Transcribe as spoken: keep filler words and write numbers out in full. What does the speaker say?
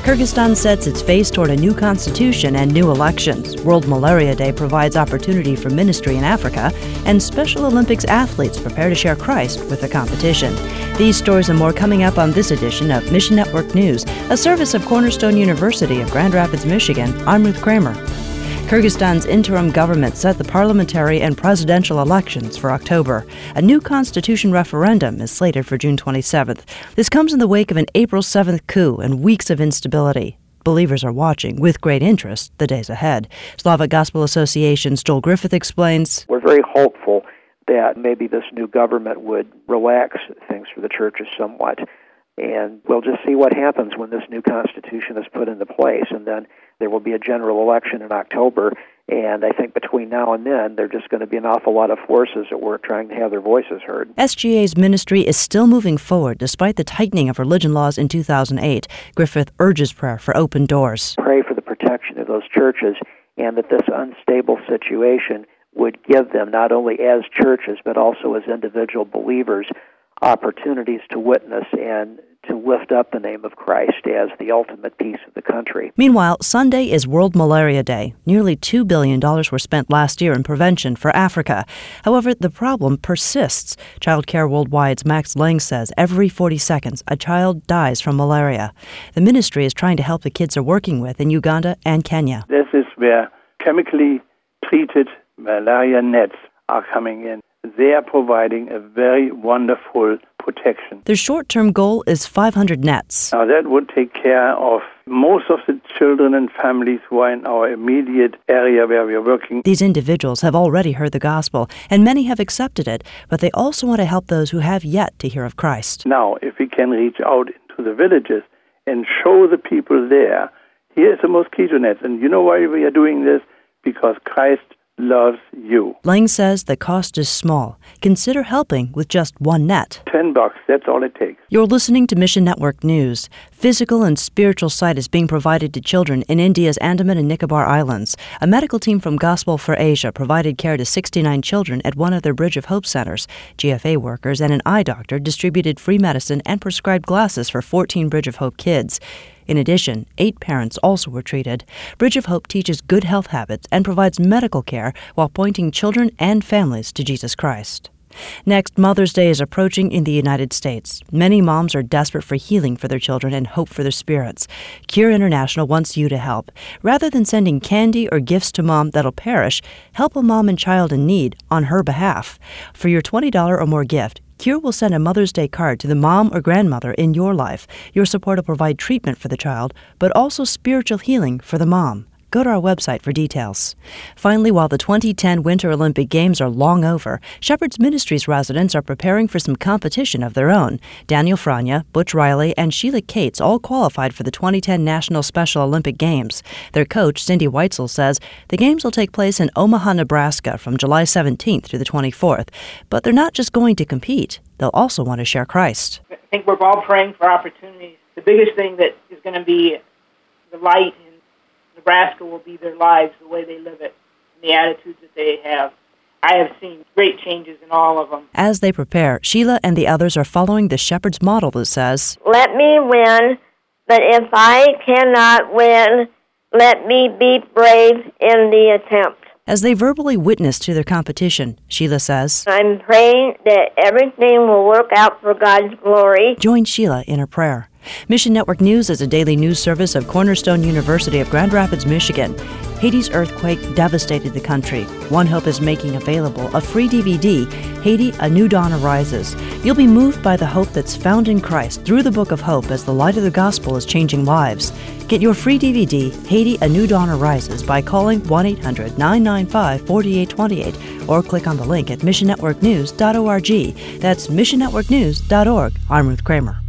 Kyrgyzstan sets its face toward a new constitution and new elections. World Malaria Day provides opportunity for ministry in Africa, and Special Olympics athletes prepare to share Christ with the competition. These stories and more coming up on this edition of Mission Network News, a service of Cornerstone University of Grand Rapids, Michigan. I'm Ruth Kramer. Kyrgyzstan's interim government set the parliamentary and presidential elections for October. A new constitution referendum is slated for June twenty-seventh. This comes in the wake of an April seventh coup and weeks of instability. Believers are watching with great interest the days ahead. Slavic Gospel Association's Joel Griffith explains. We're very hopeful that maybe this new government would relax things for the churches somewhat. And we'll just see what happens when this new constitution is put into place. And then there will be a general election in October. And I think between now and then, there are just going to be an awful lot of forces at work trying to have their voices heard. S G A's ministry is still moving forward despite the tightening of religion laws in two thousand eight. Griffith urges prayer for open doors. Pray for the protection of those churches and that this unstable situation would give them, not only as churches, but also as individual believers, opportunities to witness and to lift up the name of Christ as the ultimate peace of the country. Meanwhile, Sunday is World Malaria Day. Nearly two billion dollars were spent last year in prevention for Africa. However, the problem persists. Child Care Worldwide's Max Lang says every forty seconds a child dies from malaria. The ministry is trying to help the kids they're working with in Uganda and Kenya. This is where chemically treated malaria nets are coming in. They are providing a very wonderful protection. Their short-term goal is five hundred nets. Now that would take care of most of the children and families who are in our immediate area where we are working. These individuals have already heard the gospel, and many have accepted it, but they also want to help those who have yet to hear of Christ. Now, if we can reach out into the villages and show the people there, here is the mosquito nets. And you know why we are doing this? Because Christ loves you. Lang says the cost is small. Consider helping with just one net. Ten bucks, that's all it takes. You're listening to Mission Network News. Physical and spiritual sight is being provided to children in India's Andaman and Nicobar Islands. A medical team from Gospel for Asia provided care to sixty-nine children at one of their Bridge of Hope centers. G F A workers and an eye doctor distributed free medicine and prescribed glasses for fourteen Bridge of Hope kids. In addition, eight parents also were treated. Bridge of Hope teaches good health habits and provides medical care while pointing children and families to Jesus Christ. Next, Mother's Day is approaching in the United States. Many moms are desperate for healing for their children and hope for their spirits. Cure International wants you to help. Rather than sending candy or gifts to mom that'll perish, help a mom and child in need on her behalf. For your twenty dollars or more gift, Cure will send a Mother's Day card to the mom or grandmother in your life. Your support will provide treatment for the child, but also spiritual healing for the mom. Go to our website for details. Finally, while the twenty ten Winter Olympic Games are long over, Shepherd's Ministries residents are preparing for some competition of their own. Daniel Frania, Butch Riley, and Sheila Cates all qualified for the twenty ten National Special Olympic Games. Their coach, Cindy Weitzel, says the Games will take place in Omaha, Nebraska from July seventeenth through the twenty-fourth. But they're not just going to compete. They'll also want to share Christ. I think we're all praying for opportunities. The biggest thing that is going to be the light in Nebraska will be their lives, the way they live it, and the attitudes that they have. I have seen great changes in all of them. As they prepare, Sheila and the others are following the Shepherd's model that says, "Let me win, but if I cannot win, let me be brave in the attempt." As they verbally witness to their competition, Sheila says, "I'm praying that everything will work out for God's glory." Join Sheila in her prayer. Mission Network News is a daily news service of Cornerstone University of Grand Rapids, Michigan. Haiti's earthquake devastated the country. One Hope is making available a free D V D, Haiti, A New Dawn Arises. You'll be moved by the hope that's found in Christ through the Book of Hope as the light of the gospel is changing lives. Get your free D V D, Haiti, A New Dawn Arises, by calling one eight hundred nine nine five four eight two eight or click on the link at mission network news dot org. That's mission network news dot org. I'm Ruth Kramer.